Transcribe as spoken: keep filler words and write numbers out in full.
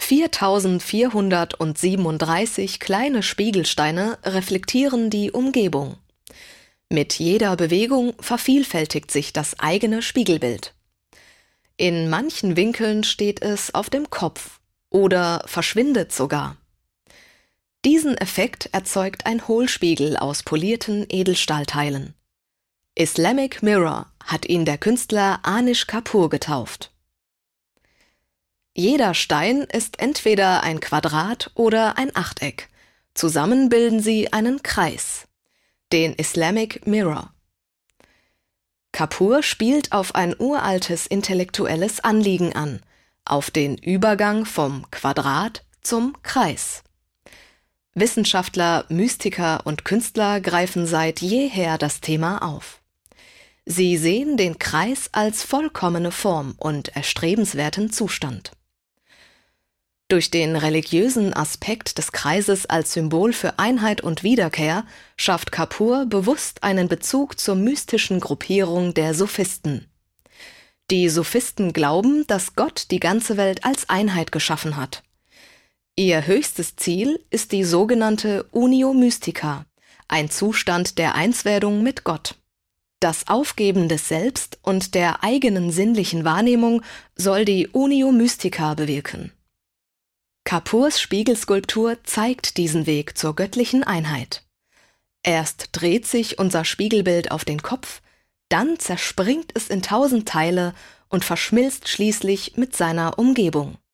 viertausendvierhundertsiebenunddreißig kleine Spiegelsteine reflektieren die Umgebung. Mit jeder Bewegung vervielfältigt sich das eigene Spiegelbild. In manchen Winkeln steht es auf dem Kopf oder verschwindet sogar. Diesen Effekt erzeugt ein Hohlspiegel aus polierten Edelstahlteilen. Islamic Mirror hat ihn der Künstler Anish Kapoor getauft. Jeder Stein ist entweder ein Quadrat oder ein Achteck. Zusammen bilden sie einen Kreis, den Islamic Mirror. Kapoor spielt auf ein uraltes intellektuelles Anliegen an, auf den Übergang vom Quadrat zum Kreis. Wissenschaftler, Mystiker und Künstler greifen seit jeher das Thema auf. Sie sehen den Kreis als vollkommene Form und erstrebenswerten Zustand. Durch den religiösen Aspekt des Kreises als Symbol für Einheit und Wiederkehr schafft Kapoor bewusst einen Bezug zur mystischen Gruppierung der Sufisten. Die Sufisten glauben, dass Gott die ganze Welt als Einheit geschaffen hat. Ihr höchstes Ziel ist die sogenannte Unio Mystica, ein Zustand der Einswerdung mit Gott. Das Aufgeben des Selbst und der eigenen sinnlichen Wahrnehmung soll die Unio Mystica bewirken. Kapoors Spiegelskulptur zeigt diesen Weg zur göttlichen Einheit. Erst dreht sich unser Spiegelbild auf den Kopf, dann zerspringt es in tausend Teile und verschmilzt schließlich mit seiner Umgebung.